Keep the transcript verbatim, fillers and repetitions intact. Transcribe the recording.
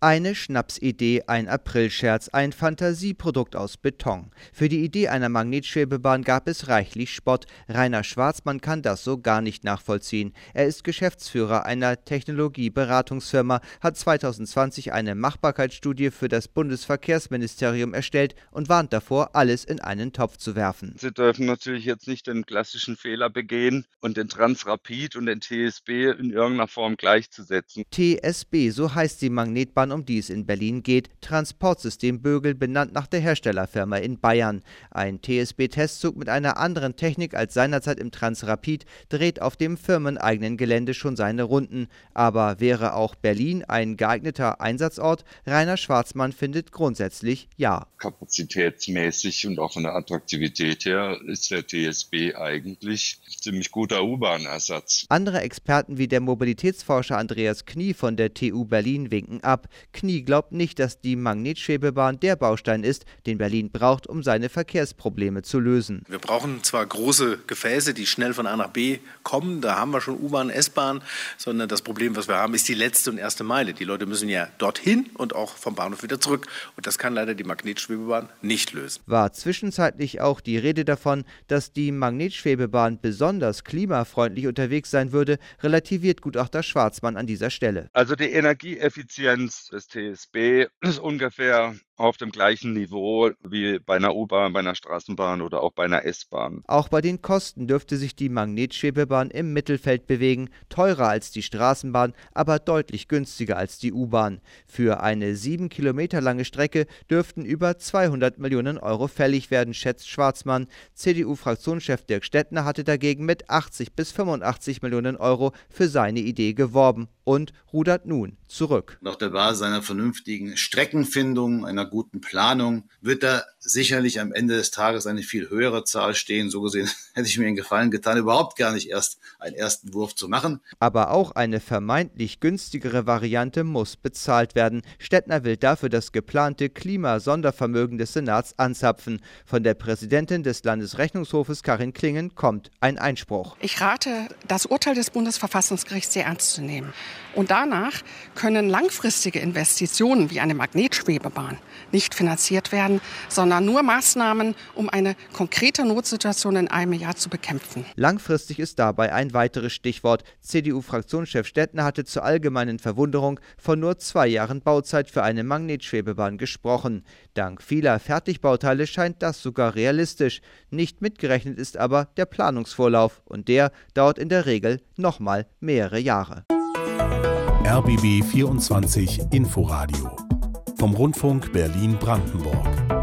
Eine Schnapsidee, ein Aprilscherz, ein Fantasieprodukt aus Beton. Für die Idee einer Magnetschwebebahn gab es reichlich Spott. Rainer Schwarzmann kann das so gar nicht nachvollziehen. Er ist Geschäftsführer einer Technologieberatungsfirma, hat zweitausendzwanzig eine Machbarkeitsstudie für das Bundesverkehrsministerium erstellt und warnt davor, alles in einen Topf zu werfen. Sie dürfen natürlich jetzt nicht den klassischen Fehler begehen und den Transrapid und den T S B in irgendeiner Form gleichzusetzen. T S B, so heißt die Magnetbahn, um die es in Berlin geht, Transportsystem Bögel, benannt nach der Herstellerfirma in Bayern. Ein T S B-Testzug mit einer anderen Technik als seinerzeit im Transrapid dreht auf dem firmeneigenen Gelände schon seine Runden. Aber wäre auch Berlin ein geeigneter Einsatzort? Rainer Schwarzmann findet grundsätzlich ja. Kapazitätsmäßig und auch von der Attraktivität her ist der T S B eigentlich ein ziemlich guter U-Bahn-Ersatz. Andere Experten wie der Mobilitätsforscher Andreas Knie von der T U Berlin winken ab. Knie glaubt nicht, dass die Magnetschwebebahn der Baustein ist, den Berlin braucht, um seine Verkehrsprobleme zu lösen. Wir brauchen zwar große Gefäße, die schnell von A nach B kommen, da haben wir schon U-Bahn, S-Bahn, sondern das Problem, was wir haben, ist die letzte und erste Meile. Die Leute müssen ja dorthin und auch vom Bahnhof wieder zurück. Und das kann leider die Magnetschwebebahn nicht lösen. War zwischenzeitlich auch die Rede davon, dass die Magnetschwebebahn besonders klimafreundlich unterwegs sein würde, relativiert Gutachter Schwarzmann an dieser Stelle. Also die Energieeffizienz des T S B ist ungefähr auf dem gleichen Niveau wie bei einer U-Bahn, bei einer Straßenbahn oder auch bei einer S-Bahn. Auch bei den Kosten dürfte sich die Magnetschwebebahn im Mittelfeld bewegen, teurer als die Straßenbahn, aber deutlich günstiger als die U-Bahn. Für eine sieben Kilometer lange Strecke dürften über zweihundert Millionen Euro fällig werden, schätzt Schwarzmann. C D U-Fraktionschef Dirk Stettner hatte dagegen mit achtzig bis fünfundachtzig Millionen Euro für seine Idee geworben und rudert nun zurück. Auf der Basis einer vernünftigen Streckenfindung, einer guten Planung wird da sicherlich am Ende des Tages eine viel höhere Zahl stehen. So gesehen hätte ich mir einen Gefallen getan, überhaupt gar nicht erst einen ersten Wurf zu machen. Aber auch eine vermeintlich günstigere Variante muss bezahlt werden. Stettner will dafür das geplante Klimasondervermögen des Senats anzapfen. Von der Präsidentin des Landesrechnungshofes Karin Klingen kommt ein Einspruch. Ich rate, das Urteil des Bundesverfassungsgerichts sehr ernst zu nehmen. Und danach können langfristige Investitionen wie eine Magnetschwebebahn nicht finanziert werden, sondern nur Maßnahmen, um eine konkrete Notsituation in einem Jahr zu bekämpfen. Langfristig ist dabei ein weiteres Stichwort. C D U-Fraktionschef Stettner hatte zur allgemeinen Verwunderung von nur zwei Jahren Bauzeit für eine Magnetschwebebahn gesprochen. Dank vieler Fertigbauteile scheint das sogar realistisch. Nicht mitgerechnet ist aber der Planungsvorlauf und der dauert in der Regel nochmal mehrere Jahre. R B B vierundzwanzig Inforadio vom Rundfunk Berlin-Brandenburg.